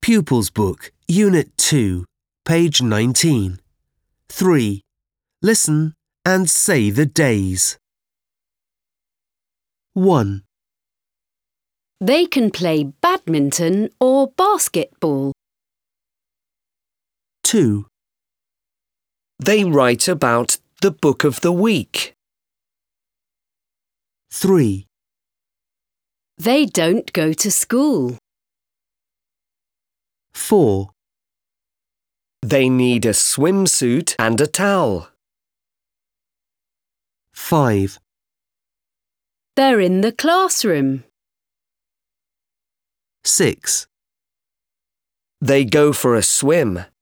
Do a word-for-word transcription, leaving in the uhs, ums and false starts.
Pupils Book, Unit two, page nineteen. three. Listen and say the days. one. They can play badminton or basketball. two. They write about the book of the week. three. They don't go to school. four. They need a swimsuit and a towel. five. They're in the classroom. six. They go for a swim.